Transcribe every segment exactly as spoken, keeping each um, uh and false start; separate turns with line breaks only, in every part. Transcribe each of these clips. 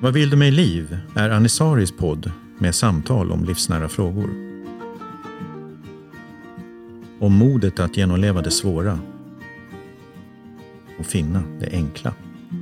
Vad vill du med liv är Anisaris podd med samtal om livsnära frågor. Om modet att genomleva det svåra och finna det enkla.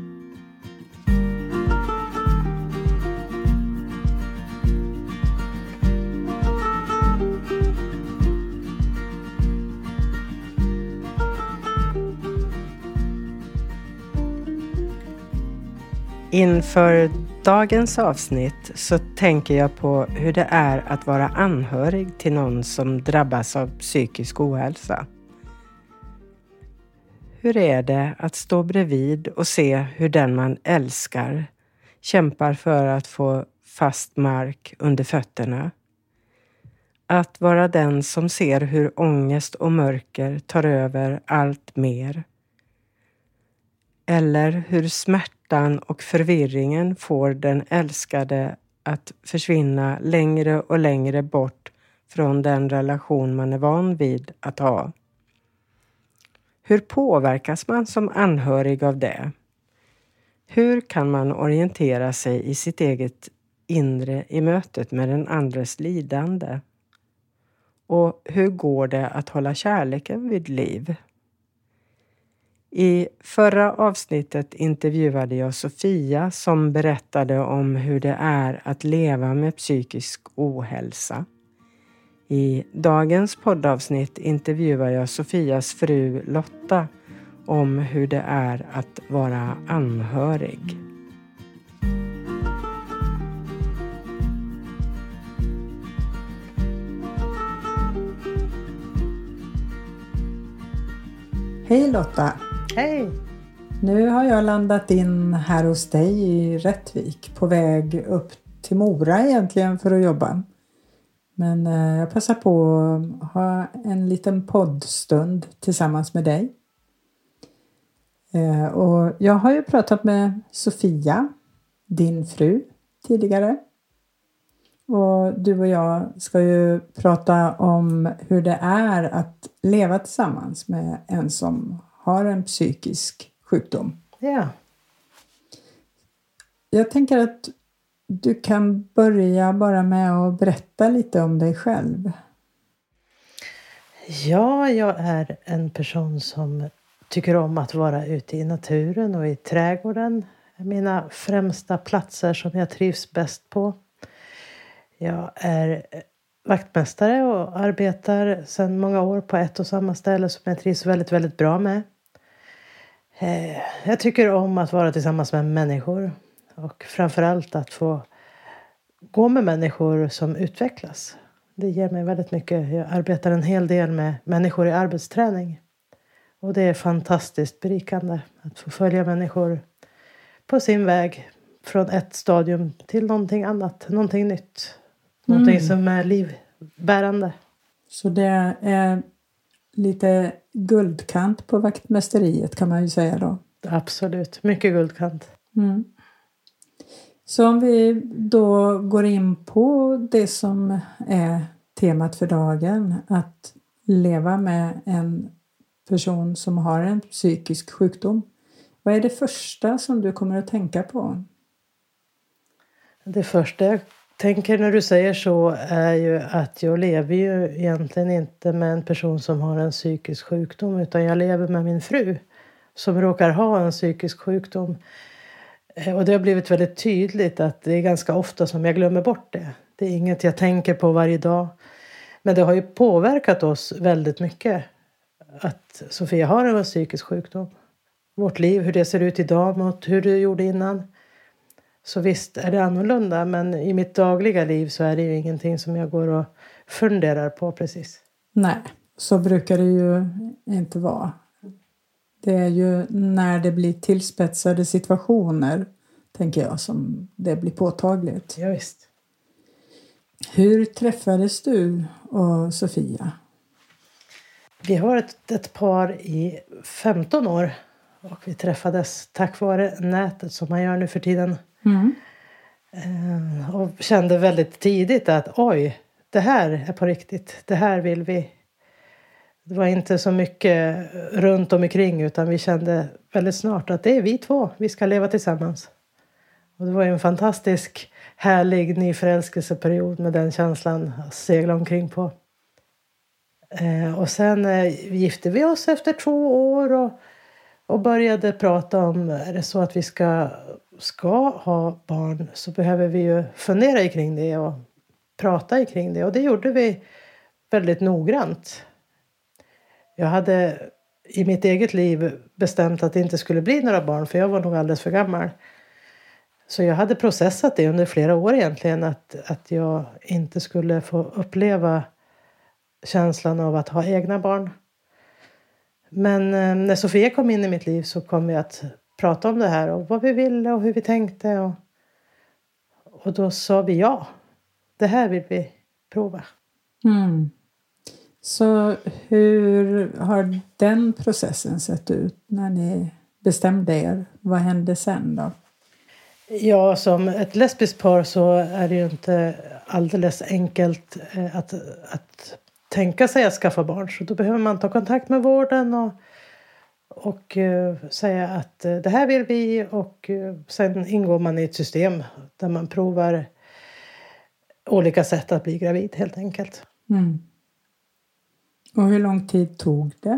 Inför dagens avsnitt så tänker jag på hur det är att vara anhörig till någon som drabbas av psykisk ohälsa. Hur är det att stå bredvid och se hur den man älskar kämpar för att få fast mark under fötterna? Att vara den som ser hur ångest och mörker tar över allt mer. Eller hur smärtan och förvirringen får den älskade att försvinna längre och längre bort från den relation man är van vid att ha. Hur påverkas man som anhörig av det? Hur kan man orientera sig i sitt eget inre i mötet med den andres lidande? Och hur går det att hålla kärleken vid liv? I förra avsnittet intervjuade jag Sofia som berättade om hur det är att leva med psykisk ohälsa. I dagens poddavsnitt intervjuar jag Sofias fru Lotta om hur det är att vara anhörig.
Hej Lotta!
Hej!
Nu har jag landat in här hos dig i Rättvik på väg upp till Mora egentligen för att jobba. Men eh, jag passar på att ha en liten poddstund tillsammans med dig. Eh, och jag har ju pratat med Sofia, din fru, tidigare. Och du och jag ska ju prata om hur det är att leva tillsammans med en som har en psykisk sjukdom.
Ja.
Jag tänker att du kan börja bara med att berätta lite om dig själv.
Ja, jag är en person som tycker om att vara ute i naturen och i trädgården. Mina främsta platser som jag trivs bäst på. Jag är vaktmästare och arbetar sedan många år på ett och samma ställe som jag trivs väldigt, väldigt bra med. Jag tycker om att vara tillsammans med människor och framförallt att få gå med människor som utvecklas. Det ger mig väldigt mycket. Jag arbetar en hel del med människor i arbetsträning. Och det är fantastiskt berikande att få följa människor på sin väg från ett stadium till någonting annat, någonting nytt. Någonting mm. som är livbärande.
Så det är lite guldkant på vaktmästeriet kan man ju säga då.
Absolut, mycket guldkant.
Mm. Så om vi då går in på det som är temat för dagen. Att leva med en person som har en psykisk sjukdom. Vad är det första som du kommer att tänka på?
Det första jag tänker när du säger så är ju att jag lever ju egentligen inte med en person som har en psykisk sjukdom. Utan jag lever med min fru som råkar ha en psykisk sjukdom. Och det har blivit väldigt tydligt att det är ganska ofta som jag glömmer bort det. Det är inget jag tänker på varje dag. Men det har ju påverkat oss väldigt mycket att Sofia har en psykisk sjukdom. Vårt liv, hur det ser ut idag mot hur det gjorde innan. Så visst är det annorlunda, men i mitt dagliga liv så är det ju ingenting som jag går och funderar på precis.
Nej, så brukar det ju inte vara. Det är ju när det blir tillspetsade situationer, tänker jag, som det blir påtagligt.
Ja, visst.
Hur träffades du och Sofia?
Vi har ett, ett par i femton år och vi träffades tack vare nätet som man gör nu för tiden.
Mm.
Och kände väldigt tidigt att oj, det här är på riktigt. Det här vill vi. Det var inte så mycket runt omkring utan vi kände väldigt snart att det är vi två. Vi ska leva tillsammans. Och det var ju en fantastisk, härlig nyförälskelseperiod med den känslan att segla omkring på. Eh, och sen eh, gifte vi oss efter två år och, och började prata om, är det så att vi ska, ska ha barn så behöver vi ju fundera kring det och prata kring det. Och det gjorde vi väldigt noggrant. Jag hade i mitt eget liv bestämt att det inte skulle bli några barn, för jag var nog alldeles för gammal. Så jag hade processat det under flera år egentligen, att, att jag inte skulle få uppleva känslan av att ha egna barn. Men eh, när Sofia kom in i mitt liv så kom vi att prata om det här och vad vi ville och hur vi tänkte. Och, och då sa vi ja, det här vill vi prova.
Mm. Så hur har den processen sett ut när ni bestämde er? Vad hände sen då?
Ja, som ett lesbiskt par så är det ju inte alldeles enkelt att, att tänka sig att skaffa barn. Så då behöver man ta kontakt med vården och, och uh, säga att uh, det här vill vi. Och uh, sen ingår man i ett system där man provar olika sätt att bli gravid helt enkelt.
Mm. Och hur lång tid tog det?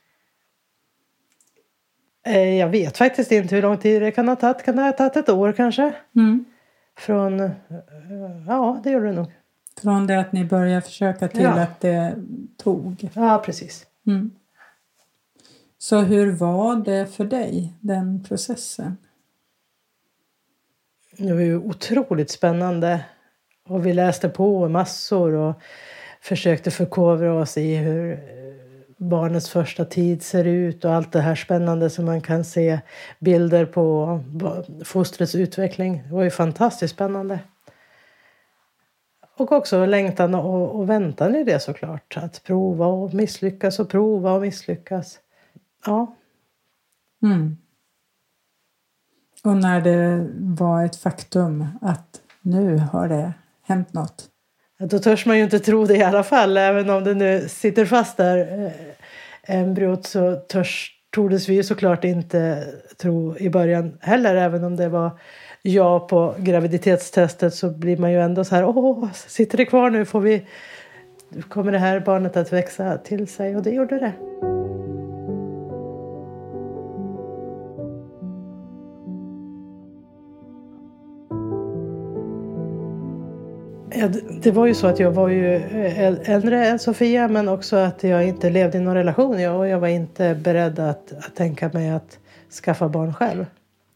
Jag vet faktiskt inte hur lång tid det kan ha tagit. Kan det ha tagit ett år kanske?
Mm.
Från, ja det gjorde det nog.
Från det att ni började försöka till ja. att det tog?
Ja, precis.
Mm. Så hur var det för dig, den processen?
Det var ju otroligt spännande. Och vi läste på massor och försökte förkovra oss i hur barnets första tid ser ut och allt det här spännande som man kan se bilder på fostrets utveckling. Det var ju fantastiskt spännande. Och också längtan och, och väntan i det såklart. Att prova och misslyckas och prova och misslyckas. Ja.
Mm. Och när det var ett faktum att nu har det hänt något.
Då törs man ju inte tro det i alla fall. Även om det nu sitter fast där eh, embryot så törs, tordes vi ju såklart inte tro i början heller. Även om det var ja på graviditetstestet så blir man ju ändå så här. Åh, sitter det kvar nu? Får vi, kommer det här barnet att växa till sig? Och det gjorde det. Ja, det var ju så att jag var ju äldre än Sofia, men också att jag inte levde i någon relation. Jag, och jag var inte beredd att, att tänka mig att skaffa barn själv.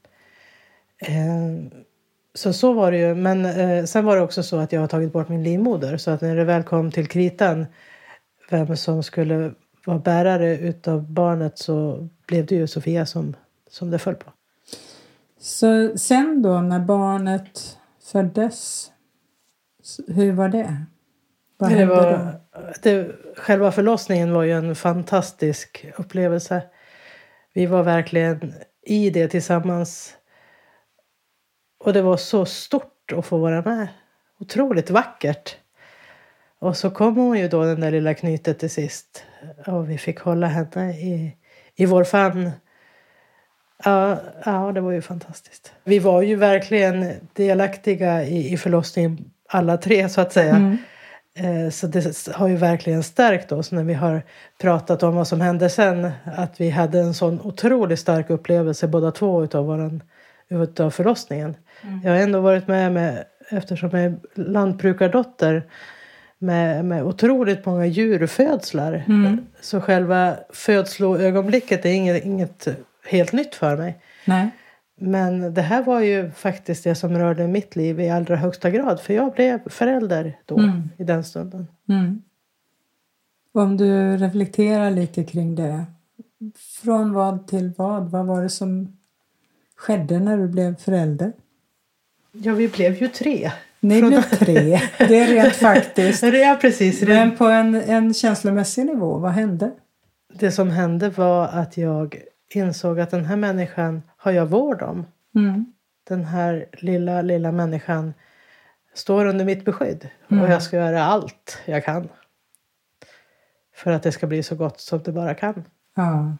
Eh, så så var det ju. Men eh, sen var det också så att jag har tagit bort min livmoder. Så att när det väl kom till kritan vem som skulle vara bärare utav barnet så blev det ju Sofia som, som det föll på.
Så sen då när barnet föddes, hur var det? Vad
det var,
då?
Det, själva förlossningen var ju en fantastisk upplevelse. Vi var verkligen i det tillsammans. Och det var så stort att få vara med. Otroligt vackert. Och så kom hon ju då, den där lilla knytet till sist. Och vi fick hålla henne i, i vår famn. Ja, ja, det var ju fantastiskt. Vi var ju verkligen delaktiga i, i förlossningen. Alla tre så att säga. Mm. Eh, så det har ju verkligen stärkt oss när vi har pratat om vad som hände sen. Att vi hade en sån otroligt stark upplevelse båda två utav, våran, utav förlossningen. Mm. Jag har ändå varit med, med eftersom jag är lantbrukardotter. Med, med otroligt många djurfödslar. Mm. Så själva födsloögonblicket är inget, inget helt nytt för mig.
Nej.
Men det här var ju faktiskt det som rörde mitt liv i allra högsta grad. För jag blev förälder då, mm. i den stunden.
Mm. Om du reflekterar lite kring det. Från vad till vad? Vad var det som skedde när du blev förälder?
Ja, vi blev ju tre.
Ni
Från...
blev tre. Det är rent faktiskt.
Ja, precis.
Men på en, en känslomässig nivå, vad hände?
Det som hände var att jag insåg att den här människan har jag vård om. Mm. Den här lilla, lilla människan står under mitt beskydd. Mm. Och jag ska göra allt jag kan. För att det ska bli så gott som det bara kan.
Ja. Mm.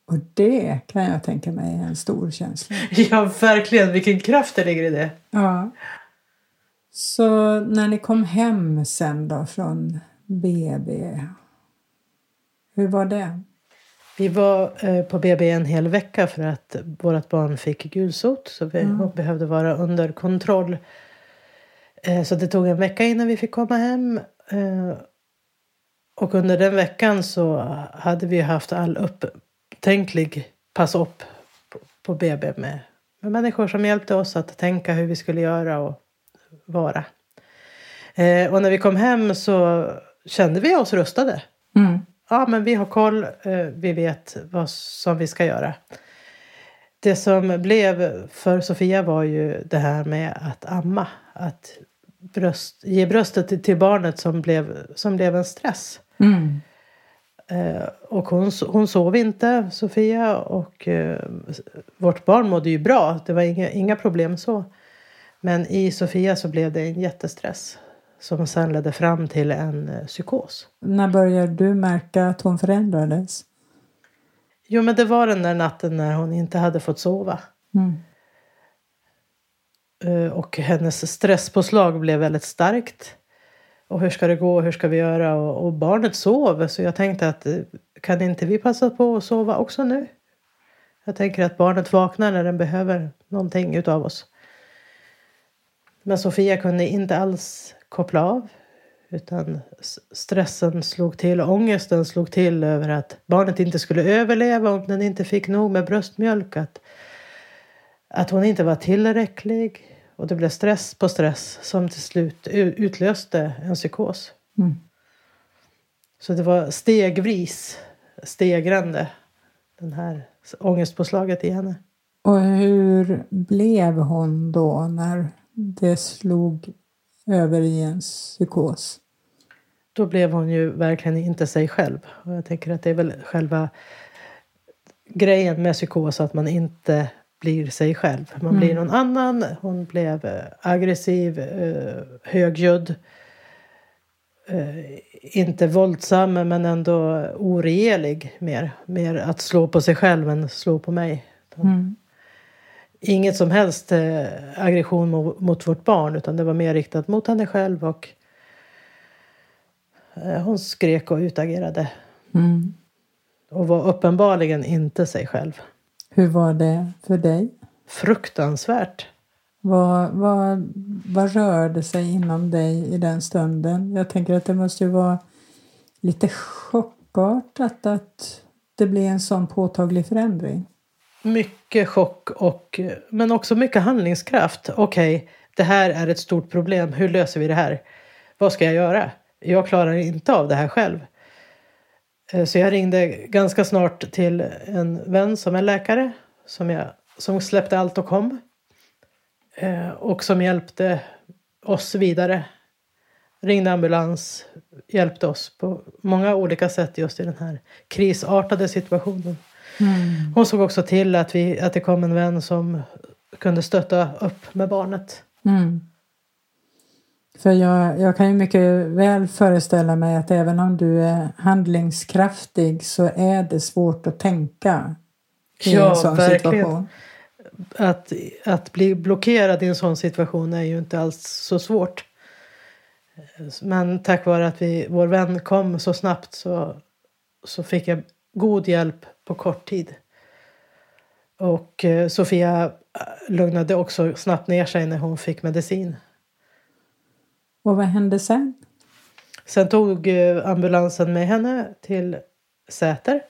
Och det kan jag tänka mig är en stor känsla.
Ja, verkligen. Vilken kraft det ligger i det.
Ja. Så när ni kom hem sen då från B B, hur var det?
Vi var eh, på B B en hel vecka för att vårt barn fick gulsot. Så vi mm. behövde vara under kontroll. Eh, så det tog en vecka innan vi fick komma hem. Eh, och under den veckan så hade vi haft all upptänklig pass upp på, på B B med, med människor som hjälpte oss att tänka hur vi skulle göra och vara. Eh, och när vi kom hem så kände vi oss rustade.
Mm.
Ja, men vi har koll. Eh, vi vet vad som vi ska göra. Det som blev för Sofia var ju det här med att amma. Att bröst, ge bröstet till, till barnet som blev, som blev en stress.
Mm.
Eh, och hon, hon sov inte, Sofia. Och eh, vårt barn mådde ju bra. Det var inga, inga problem så. Men i Sofia så blev det en jättestress. Som sen ledde fram till en eh, psykos.
När började du märka att hon förändrades?
Jo, men det var den där natten när hon inte hade fått sova.
Mm.
Uh, och hennes stresspåslag blev väldigt starkt. Och hur ska det gå? Hur ska vi göra? Och, och barnet sov. Så jag tänkte att kan inte vi passa på att sova också nu? Jag tänker att barnet vaknar när den behöver någonting utav oss. Men Sofia kunde inte alls koppla av. Utan stressen slog till. Ångesten slog till över att barnet inte skulle överleva om den inte fick nog med bröstmjölk. Att, att hon inte var tillräcklig. Och det blev stress på stress som till slut utlöste en psykos.
Mm.
Så det var stegvis, stegrande, den här ångestpåslaget i henne.
Och hur blev hon då när det slog över i en psykos?
Då blev hon ju verkligen inte sig själv. Och jag tänker att det är väl själva grejen med psykos att man inte blir sig själv. Man mm. blir någon annan. Hon blev aggressiv, högljudd. Inte våldsam men ändå oregelig mer. Mer att slå på sig själv än slå på mig.
Mm.
Inget som helst aggression mot, mot vårt barn utan det var mer riktat mot henne själv och hon skrek och utagerade.
Mm.
Och var uppenbarligen inte sig själv.
Hur var det för dig?
Fruktansvärt.
Vad, vad, vad rörde sig inom dig i den stunden? Jag tänker att det måste ju vara lite chockartat att det blir en sån påtaglig förändring.
Mycket chock och, men också mycket handlingskraft. Okej, okay, det här är ett stort problem. Hur löser vi det här? Vad ska jag göra? Jag klarar inte av det här själv. Så jag ringde ganska snart till en vän som är läkare. Som, jag, som släppte allt och kom. Och som hjälpte oss vidare. Ringde ambulans. Hjälpte oss på många olika sätt just i den här krisartade situationen.
Mm.
Hon såg också till att, vi, att det kom en vän som kunde stötta upp med barnet.
Mm. För jag, jag kan ju mycket väl föreställa mig att även om du är handlingskraftig så är det svårt att tänka i
ja,
en sån
verkligen.
situation.
Att, att bli blockerad i en sån situation är ju inte alls så svårt. Men tack vare att vi, vår vän kom så snabbt så, så fick jag god hjälp på kort tid. Och eh, Sofia lugnade också snabbt ner sig när hon fick medicin.
Och vad hände sen?
Sen tog eh, ambulansen med henne till Säter.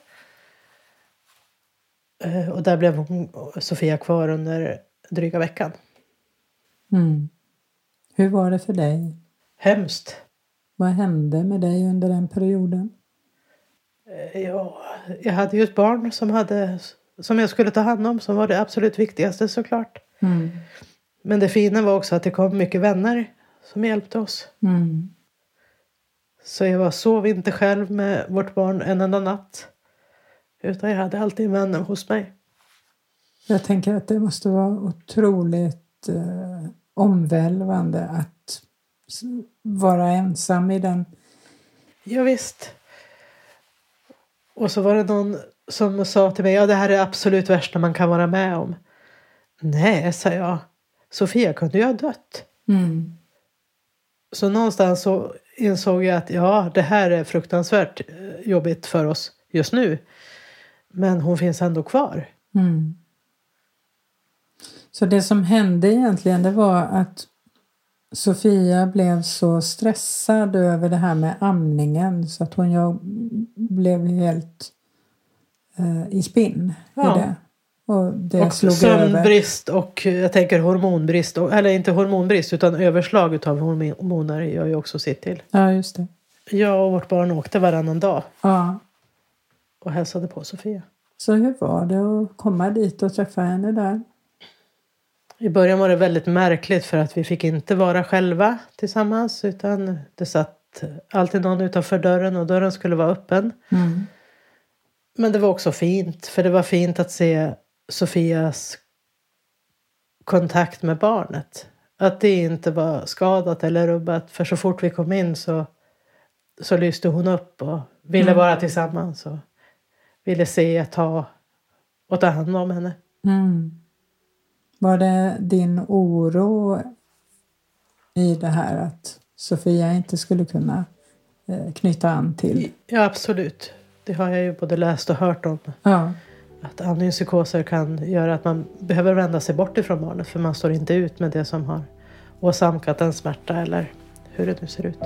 Eh, och där blev hon, Sofia kvar under dryga veckan.
Mm. Hur var det för dig?
Hemskt.
Vad hände med dig under den perioden?
Eh, ja, jag hade ju ett barn som, hade, som jag skulle ta hand om. Som var det absolut viktigaste såklart.
Mm.
Men det fina var också att det kom mycket vänner som hjälpte oss.
Mm.
Så jag var, sov inte själv med vårt barn en enda natt. Utan jag hade alltid vänner hos mig.
Jag tänker att det måste vara otroligt eh, omvälvande att vara ensam i den.
Ja, visst. Och så var det någon som sa till mig, ja det här är absolut värsta man kan vara med om. Nej, sa jag. Sofia kunde ju ha dött.
Mm.
Så någonstans så insåg jag att ja, det här är fruktansvärt jobbigt för oss just nu. Men hon finns ändå kvar.
Mm. Så det som hände egentligen, det var att Sofia blev så stressad över det här med amningen så att hon jag blev helt eh, i spinn
ja.
i det. Och det
och
slog
sömnbrist
över.
Och jag tänker hormonbrist, eller inte hormonbrist utan överslag av hormoner gör ju också sitt till.
Ja, just det.
Jag och vårt barn åkte varannan dag.
Ja.
Och hälsade på Sofia.
Så hur var det att komma dit och träffa henne där?
I början var det väldigt märkligt för att vi fick inte vara själva tillsammans. Utan det satt alltid någon utanför dörren och dörren skulle vara öppen.
Mm.
Men det var också fint. För det var fint att se Sofias kontakt med barnet. Att det inte var skadat eller rubbat. För så fort vi kom in så, så lyste hon upp och ville
Mm.
vara tillsammans. Och ville se, ta och ta hand om henne.
Mm. Var det din oro i det här att Sofia inte skulle kunna eh, knyta an till?
Ja, absolut. Det har jag ju både läst och hört om.
Ja.
Att amningspsykoser kan göra att man behöver vända sig bort ifrån barnet. För man står inte ut med det som har åsamkat en smärta eller hur det nu ser ut.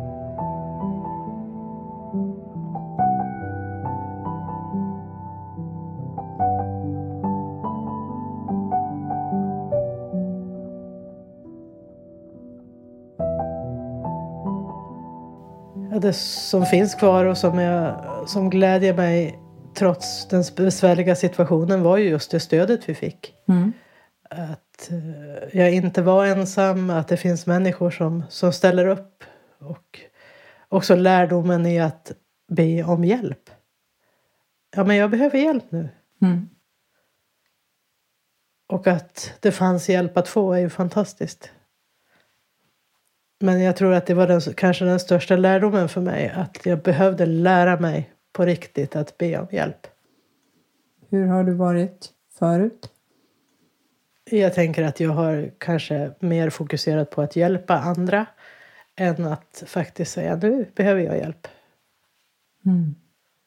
Ja, det som finns kvar och som, jag, som glädjer mig trots den besvärliga situationen var ju just det stödet vi fick.
Mm.
Att uh, jag inte var ensam, att det finns människor som, som ställer upp. Och också lärdomen i att be om hjälp. Ja, men jag behöver hjälp nu.
Mm.
Och att det fanns hjälp att få är ju fantastiskt. Men jag tror att det var den, kanske den största lärdomen för mig. Att jag behövde lära mig på riktigt att be om hjälp.
Hur har du varit förut?
Jag tänker att jag har kanske mer fokuserat på att hjälpa andra. Än att faktiskt säga, nu behöver jag hjälp.
Mm.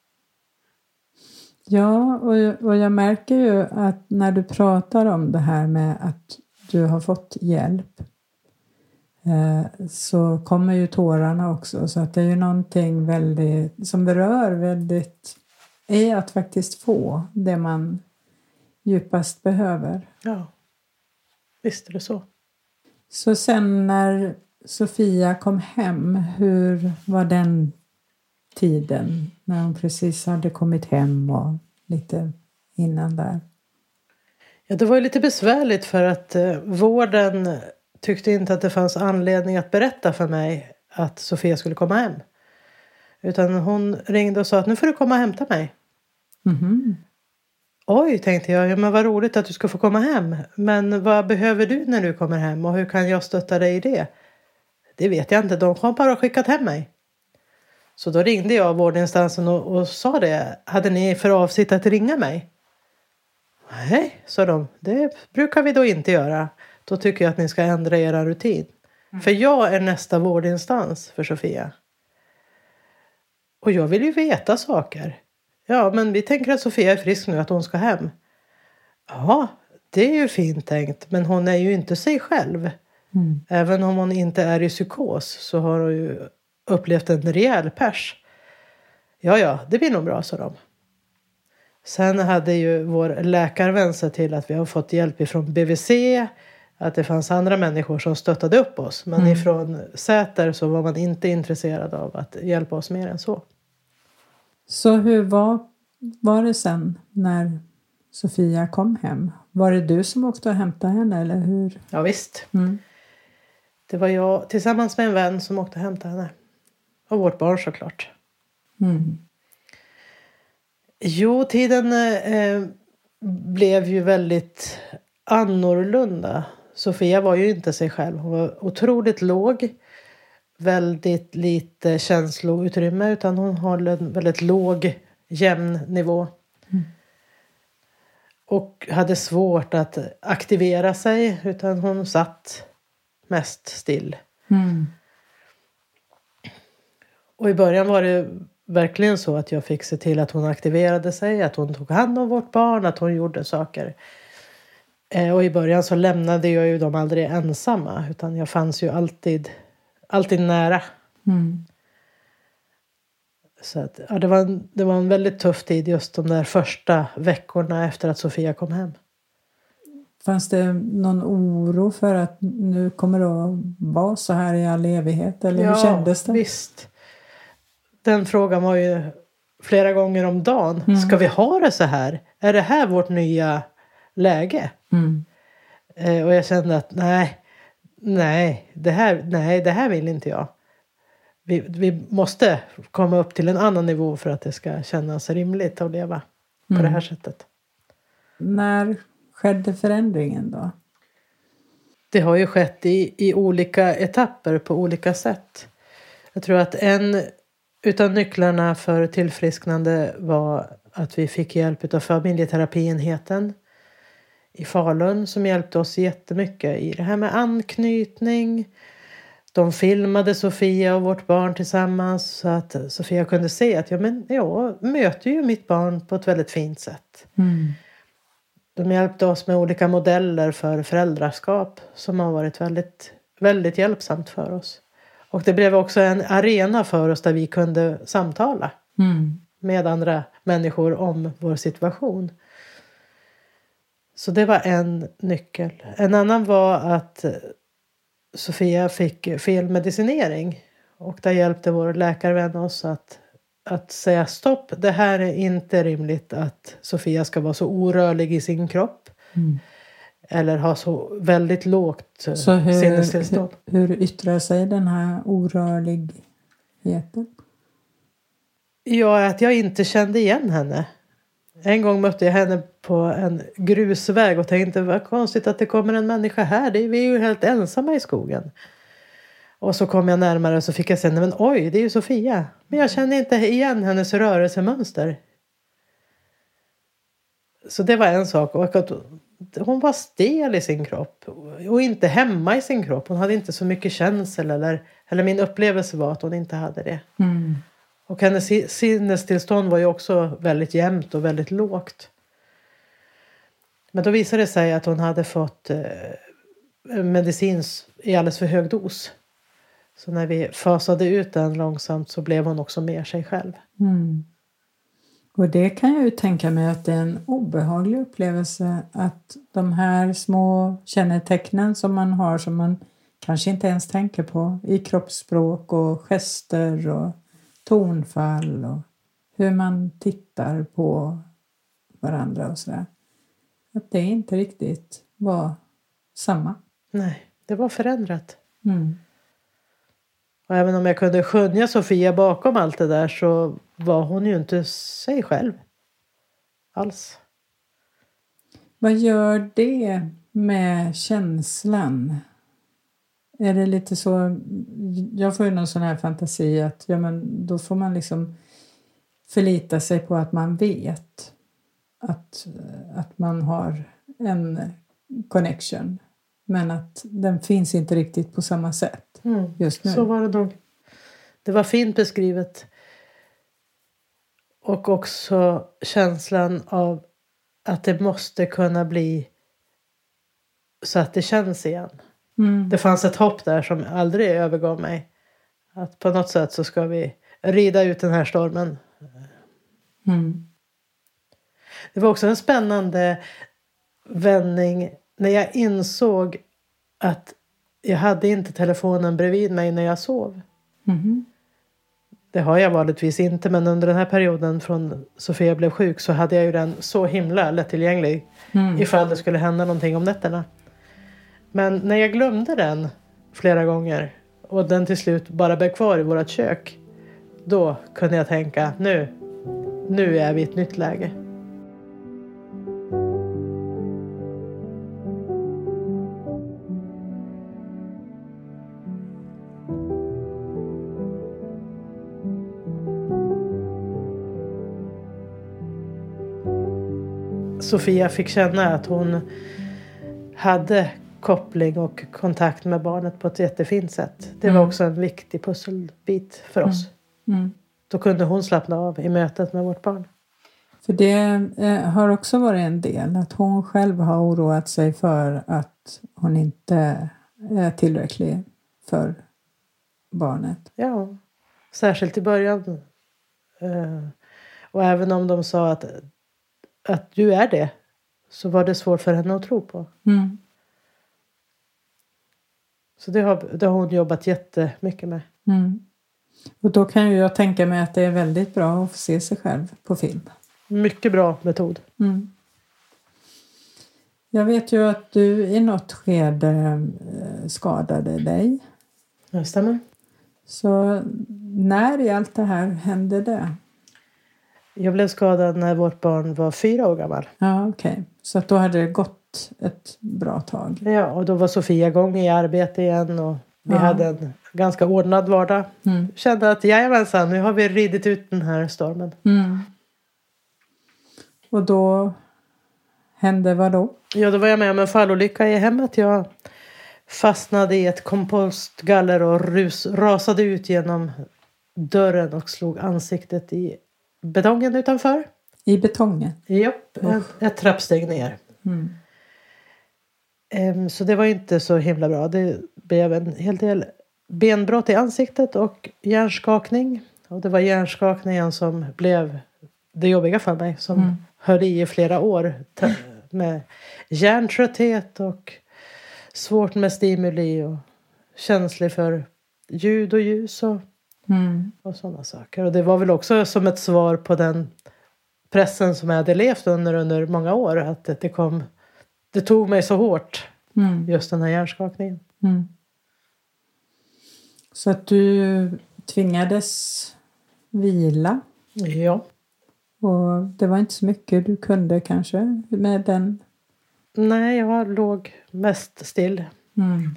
Ja, och jag, och jag märker ju att när du pratar om det här med att du har fått hjälp. Eh, så kommer ju tårarna också. Så att det är ju någonting väldigt, som berör väldigt, är att faktiskt få det man djupast behöver.
Ja, visst är det så.
Så sen när Sofia kom hem, hur var den tiden? När hon precis hade kommit hem och lite innan där.
Ja, det var ju lite besvärligt för att eh, vården tyckte inte att det fanns anledning att berätta för mig att Sofia skulle komma hem. Utan hon ringde och sa att nu får du komma och hämta mig.
Mm-hmm.
Oj, tänkte jag, ja, men vad roligt att du ska få komma hem. Men vad behöver du när du kommer hem och hur kan jag stötta dig i det? Det vet jag inte, de har bara skickat hem mig. Så då ringde jag vårdinstansen och, och sa det. Hade ni för avsikt att ringa mig? Nej, sa de. Det brukar vi då inte göra. Då tycker jag att ni ska ändra era rutin. Mm. För jag är nästa vårdinstans för Sofia. Och jag vill ju veta saker. Ja, men vi tänker att Sofia är frisk nu, att hon ska hem. Ja, det är ju fint tänkt. Men hon är ju inte sig själv. Mm. Även om hon inte är i psykos så har hon ju upplevt en rejäl pers. Ja, ja, det blir nog bra, sa de. Sen hade ju vår läkarvän sett till att vi har fått hjälp ifrån B V C. Att det fanns andra människor som stöttade upp oss. Men mm. ifrån Säter så var man inte intresserad av att hjälpa oss mer än så.
Så hur var, var det sen när Sofia kom hem? Var det du som åkte och hämtade henne eller hur?
Ja, visst.
Mm.
Det var jag tillsammans med en vän som åkte och hämtade henne. Och vårt barn såklart.
Mm.
Jo, tiden eh, blev ju väldigt annorlunda. Sofia var ju inte sig själv. Hon var otroligt låg. Väldigt lite känsloutrymme. Utan hon höll en väldigt låg, jämn nivå. Och hade svårt att aktivera sig, utan hon satt mest still.
Mm.
Och i början var det verkligen så att jag fick se till att hon aktiverade sig, att hon tog hand om vårt barn, att hon gjorde saker. Eh, och i början så lämnade jag ju dem aldrig ensamma, utan jag fanns ju alltid, alltid nära.
Mm.
Så att, ja, det, var en, det var en väldigt tuff tid just de där första veckorna efter att Sofia kom hem.
Fanns det någon oro för att nu kommer det att vara så här i all evighet? Eller
ja,
hur kändes det?
Visst. Den frågan var ju flera gånger om dagen. Mm. Ska vi ha det så här? Är det här vårt nya läge?
Mm.
Eh, och jag kände att nej, nej, det här, nej, det här vill inte jag. Vi, vi måste komma upp till en annan nivå för att det ska kännas rimligt att leva på mm. det här sättet.
När skedde förändringen då?
Det har ju skett i, i olika etapper på olika sätt. Jag tror att en utav nycklarna för tillfrisknande var att vi fick hjälp av familjeterapienheten i Falun som hjälpte oss jättemycket i det här med anknytning. De filmade Sofia och vårt barn tillsammans så att Sofia kunde se att ja, men jag möter ju mitt barn på ett väldigt fint sätt.
Mm.
De hjälpte oss med olika modeller för föräldraskap som har varit väldigt, väldigt hjälpsamt för oss. Och det blev också en arena för oss där vi kunde samtala
mm.
med andra människor om vår situation. Så det var en nyckel. En annan var att Sofia fick fel medicinering. Och där hjälpte vår läkarvän oss att, att säga stopp. Det här är inte rimligt att Sofia ska vara så orörlig i sin kropp.
Mm.
Eller ha så väldigt lågt
så hur,
sinnestillstånd.
Hur, hur yttrar sig den här orörligheten?
Ja, att jag inte kände igen henne. En gång mötte jag henne på en grusväg och tänkte, vad konstigt att det kommer en människa här. Det är, vi är ju helt ensamma i skogen. Och så kom jag närmare och så fick jag se, men oj, det är ju Sofia. Men jag kände inte igen hennes rörelsemönster. Så det var en sak. Och att hon var stel i sin kropp. Och inte hemma i sin kropp. Hon hade inte så mycket känsel. Eller, eller min upplevelse var att hon inte hade det.
Mm.
Och hennes sinnestillstånd var ju också väldigt jämnt och väldigt lågt. Men då visade det sig att hon hade fått eh, medicin i alldeles för hög dos. Så när vi fasade ut den långsamt så blev hon också mer sig själv.
Mm. Och det kan jag ju tänka mig att det är en obehaglig upplevelse att de här små kännetecknen som man har som man kanske inte ens tänker på i kroppsspråk och gester och tonfall och hur man tittar på varandra och sådär. Att det inte riktigt var samma.
Nej, det var förändrat.
Mm.
Och även om jag kunde skönja Sofia bakom allt det där så var hon ju inte sig själv alls.
Vad gör det med känslan? Är det lite så, jag får ju någon sån här fantasi att ja, men då får man liksom förlita sig på att man vet att, att man har en connection. Men att den finns inte riktigt på samma sätt
mm.
just nu.
Så var det nog. Det var fint beskrivet. Och också känslan av att det måste kunna bli så att det känns igen.
Mm.
Det fanns ett hopp där som aldrig övergav mig. Att på något sätt så ska vi rida ut den här stormen.
Mm.
Det var också en spännande vändning när jag insåg att jag hade inte telefonen bredvid mig när jag sov.
Mm.
Det har jag vanligtvis inte, men under den här perioden från Sofia blev sjuk så hade jag ju den så himla lättillgänglig mm. ifall det skulle hända någonting om nätterna. Men när jag glömde den flera gånger och den till slut bara blev kvar i vårt kök, då kunde jag tänka, nu, nu är vi i ett nytt läge. Sofia fick känna att hon hade koppling och kontakt med barnet på ett jättefint sätt. Det var
Mm.
också en viktig pusselbit för oss.
Mm. Mm.
Då kunde hon slappna av i mötet med vårt barn.
För det eh, har också varit en del att hon själv har oroat sig för att hon inte är tillräcklig för barnet.
Ja, särskilt i början. Eh, och även om de sa att, att du är det, så var det svårt för henne att tro på.
Mm.
Så det har, det har hon jobbat jättemycket med.
Mm. Och då kan ju jag tänka mig att det är väldigt bra att få se sig själv på film.
Mycket bra metod.
Mm. Jag vet ju att du i något skede eh, skadade dig.
Det stämmer.
Så när i allt det här hände det?
Jag blev skadad när vårt barn var fyra år gammal.
Ja, okej. Okay. Så att då hade det gått ett bra tag.
Ja, och då var Sofia igång i arbete igen. Och vi
Ja.
hade en ganska ordnad vardag.
Mm.
Kände att jajamensan, nu har vi ridit ut den här stormen.
Mm. Och då hände vad då?
Ja, då var jag med om en fallolycka i hemmet. Jag fastnade i ett kompostgaller och rus, rasade ut genom dörren och slog ansiktet i betongen utanför.
I betongen?
Japp, ett, ett trappsteg ner.
Mm.
Um, så det var inte så himla bra. Det blev en hel del benbrott i ansiktet och hjärnskakning. Och det var hjärnskakningen som blev det jobbiga för mig. Som
Mm.
höll i i flera år. T- med hjärntrötthet och svårt med stimuli. Och känslig för ljud och ljus och,
Mm.
och sådana saker. Och det var väl också som ett svar på den pressen som jag hade levt under under många år. Att det, det kom... Det tog mig så hårt,
Mm.
just den här hjärnskakningen.
Mm. Så att du tvingades vila.
Ja.
Och det var inte så mycket du kunde kanske med den.
Nej, jag låg mest still.
Mm.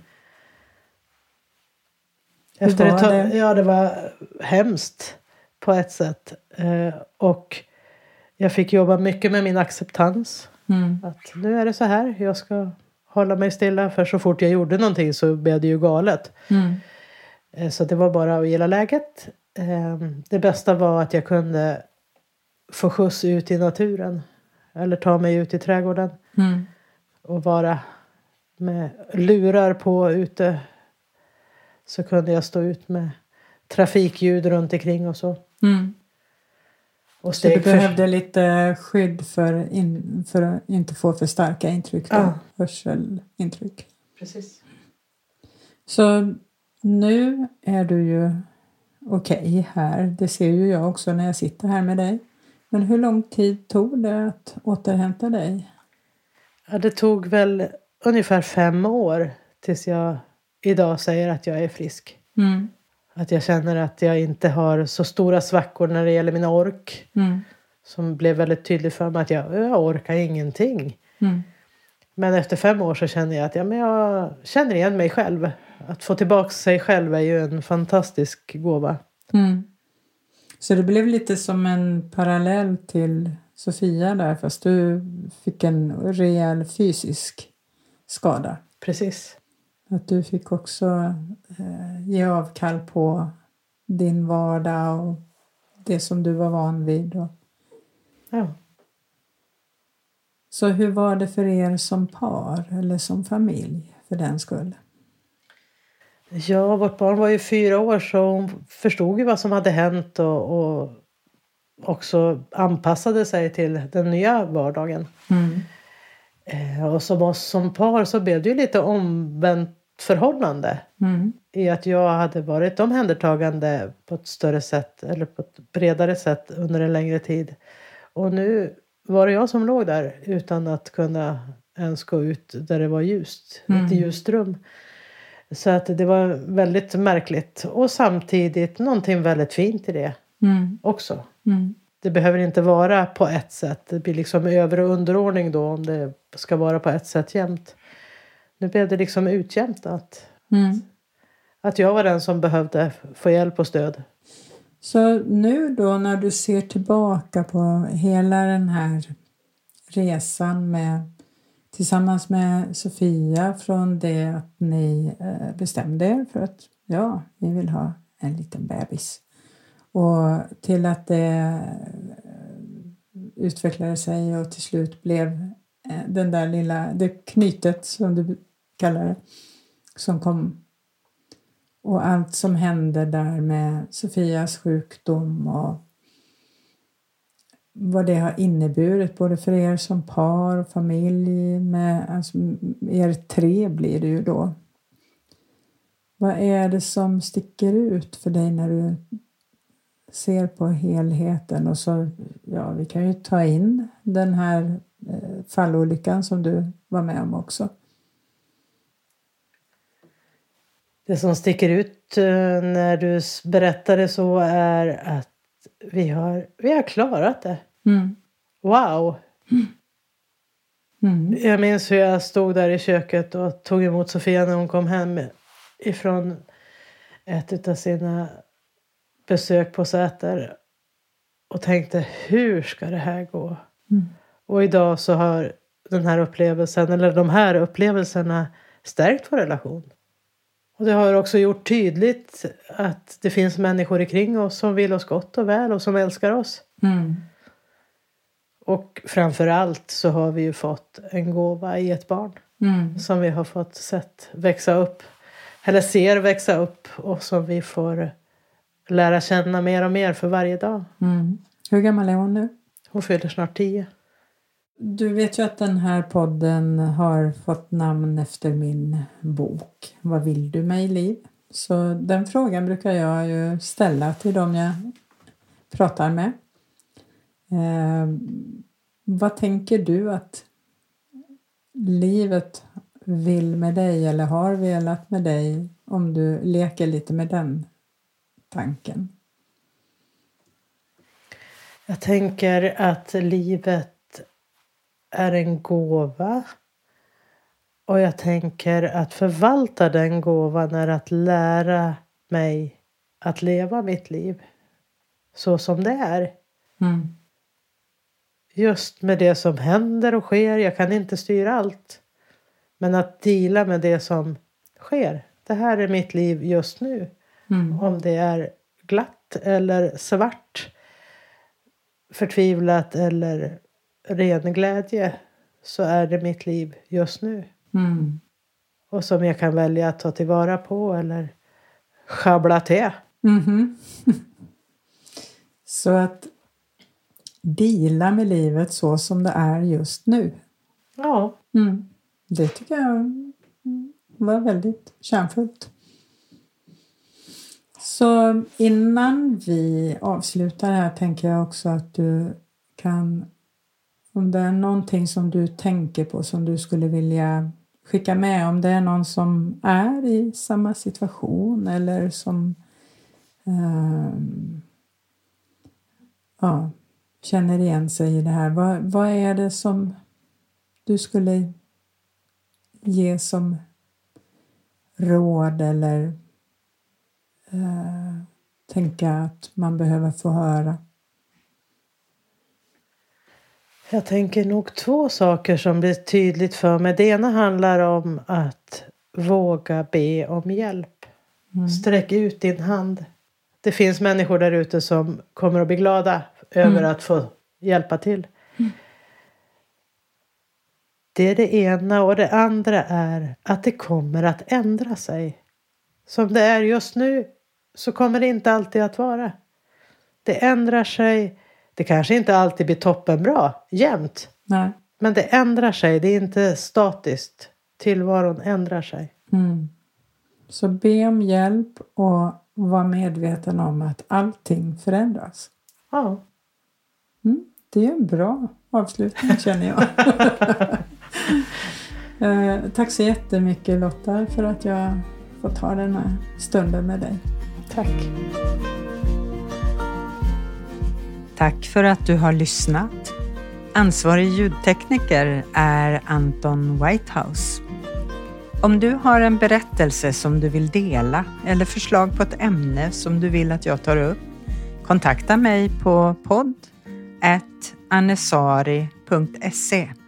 Efter
Hur
ett
var
tag,
det?
ja, det var hemskt på ett sätt. Eh, och jag fick jobba mycket med min acceptans.
Mm.
Att nu är det så här, jag ska hålla mig stilla. För så fort jag gjorde någonting så blev det ju galet.
Mm.
Eh, så det var bara att gilla läget. Eh, det bästa var att jag kunde få skjuts ut i naturen. Eller ta mig ut i trädgården.
Mm.
Och vara med lurar på ute. Så kunde jag stå ut med trafikljud runt omkring och så.
Mm.
Och
Så du
steg för...
behövde lite skydd för, in, för att inte få för starka intryck. Då.
Ja.
Hörselintryck.
Precis.
Så nu är du ju okej okay här. Det ser ju jag också när jag sitter här med dig. Men hur lång tid tog det att återhämta dig?
Ja, det tog väl ungefär fem år tills jag idag säger att jag är frisk.
Mm.
Att jag känner att jag inte har så stora svackor när det gäller mina ork.
Mm.
Som blev väldigt tydligt för mig att jag, jag orkar ingenting.
Mm.
Men efter fem år så känner jag att ja, men jag känner igen mig själv. Att få tillbaka sig själv är ju en fantastisk gåva.
Mm. Så det blev lite som en parallell till Sofia där. Fast du fick en rejäl fysisk skada.
Precis.
Att du fick också eh, ge avkall på din vardag och det som du var van vid. Och...
Ja.
Så hur var det för er som par eller som familj för den skull?
Ja, vårt barn var ju fyra år så hon förstod ju vad som hade hänt och, och också anpassade sig till den nya vardagen.
Mm.
Eh, och som oss som par så blev det ju lite omvänt förhållande.
Mm.
I att jag hade varit omhändertagande på ett större sätt eller på ett bredare sätt under en längre tid. Och nu var det jag som låg där utan att kunna ens gå ut där det var ljust.
Mm.
Ett ljust rum. Så att det var väldigt märkligt. Och samtidigt någonting väldigt fint i det
Mm.
också.
Mm.
Det behöver inte vara på ett sätt. Det blir liksom över- och underordning då om det ska vara på ett sätt jämt. Nu blev det liksom utjämt att,
Mm.
att jag var den som behövde få hjälp och stöd.
Så nu då när du ser tillbaka på hela den här resan med, tillsammans med Sofia från det att ni bestämde er för att ja, vi vill ha en liten bebis. Och till att det utvecklade sig och till slut blev den där lilla, det knytet som du kallar det, som kom. Och allt som hände där med Sofias sjukdom och vad det har inneburit både för er som par och familj. Med, alltså, er tre blir det ju då. Vad är det som sticker ut för dig när du ser på helheten? Och så, ja, vi kan ju ta in den här eh, fallolyckan som du var med om också.
Det som sticker ut när du berättade så är att vi har, vi har klarat det.
Mm.
Wow!
Mm. Mm.
Jag minns hur jag stod där i köket och tog emot Sofia när hon kom hem ifrån ett av sina besök på Säter. Och tänkte, hur ska det här gå?
Mm.
Och idag så har den här upplevelsen, eller de här upplevelserna stärkt vår relation. Och det har också gjort tydligt att det finns människor kring oss som vill oss gott och väl och som älskar oss.
Mm.
Och framförallt så har vi ju fått en gåva i ett barn.
Mm.
Som vi har fått sett växa upp. Eller ser växa upp. Och som vi får lära känna mer och mer för varje dag.
Mm. Hur gammal är hon nu?
Hon fyller snart tio.
Du vet ju att den här podden har fått namn efter min bok. Vad vill du med i liv? Så den frågan brukar jag ju ställa till dem jag pratar med. Eh, vad tänker du att livet vill med dig eller har velat med dig om du leker lite med den tanken?
Jag tänker att livet är en gåva. Och jag tänker att förvalta den gåvan är att lära mig att leva mitt liv så som det är.
Mm.
Just med det som händer och sker. Jag kan inte styra allt. Men att dela med det som sker. Det här är mitt liv just nu.
Mm.
Om det är glatt eller svart. Förtvivlat eller ren glädje. Så är det mitt liv just nu.
Mm.
Och som jag kan välja att ta tillvara på eller schabbla till.
Mm-hmm. Så att dela med livet så som det är just nu.
Ja.
Mm. Det tycker jag var väldigt kärnfullt. Så innan vi avslutar här tänker jag också att du kan, om det är någonting som du tänker på som du skulle vilja skicka med, om det är någon som är i samma situation eller som um, ja, känner igen sig i det här. Vad, vad är det som du skulle ge som råd eller uh, tänka att man behöver få höra?
Jag tänker nog två saker som blir tydligt för mig. Det ena handlar om att våga be om hjälp. Mm. Sträck ut din hand. Det finns människor där ute som kommer att bli glada över mm. att få hjälpa till. Mm. Det är det ena. Och det andra är att det kommer att ändra sig. Som det är just nu så kommer det inte alltid att vara. Det ändrar sig. Det kanske inte alltid blir toppenbra, jämt.
Nej.
Men det ändrar sig, det är inte statiskt. Tillvaron ändrar sig.
Mm. Så be om hjälp och var medveten om att allting förändras.
Ja.
Mm. Det är en bra avslutning känner jag. eh, tack så jättemycket Lotta för att jag får ta den här stunden med dig.
Tack.
Tack för att du har lyssnat. Ansvarig ljudtekniker är Anton Whitehouse. Om du har en berättelse som du vill dela eller förslag på ett ämne som du vill att jag tar upp, kontakta mig på podd at annesari
punkt se.